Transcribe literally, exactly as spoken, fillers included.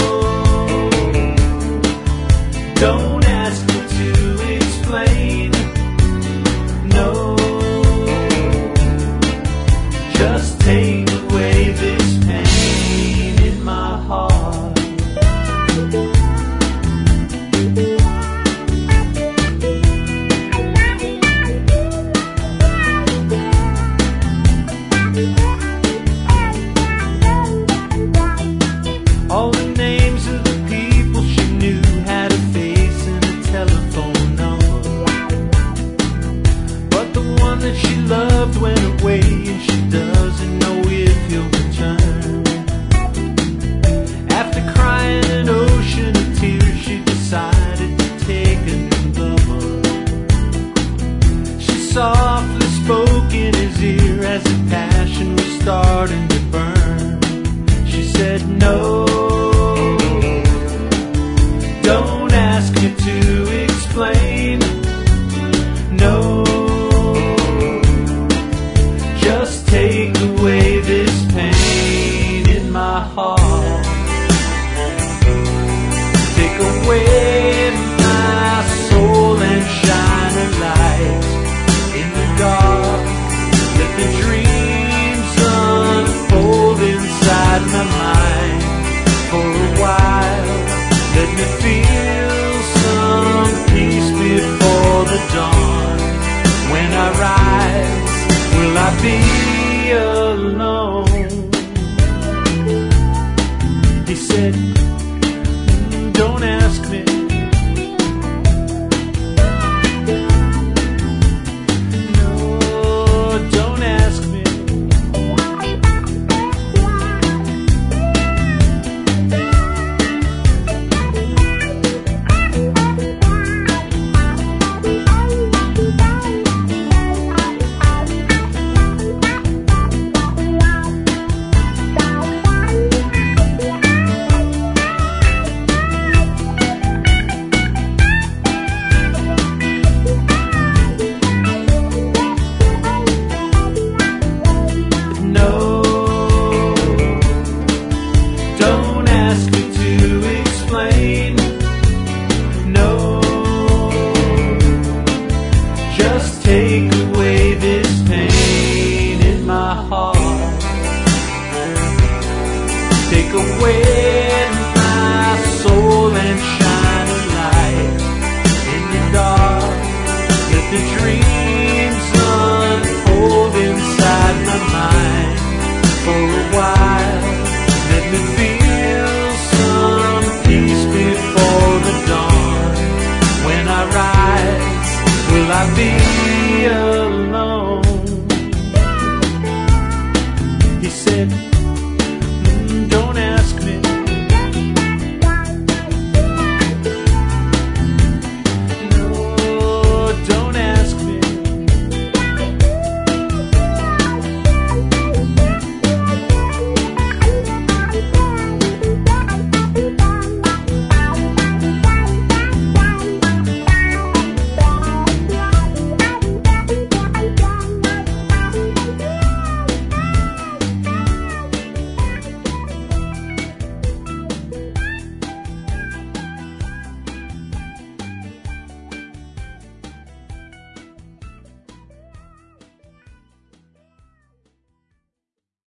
don't ask me to explain. No, just take away this pain in my heart. All the names of the people she knew had a face and a telephone number, but the one that she loved went away, and she doesn't know if he'll return. After crying an ocean of tears, she decided to take a new lover. She softly spoke in his ear as the passion was starting to burn. She said, no, don't ask me to explain. No, just take away this pain in my heart. Take away my soul and shine a light in the dark. Let the dreams unfold inside my mind for a while. Let me feel some peace before the dawn. When I rise, will I be alone? He said, don't ask me. No, don't ask me. No, don't ask me to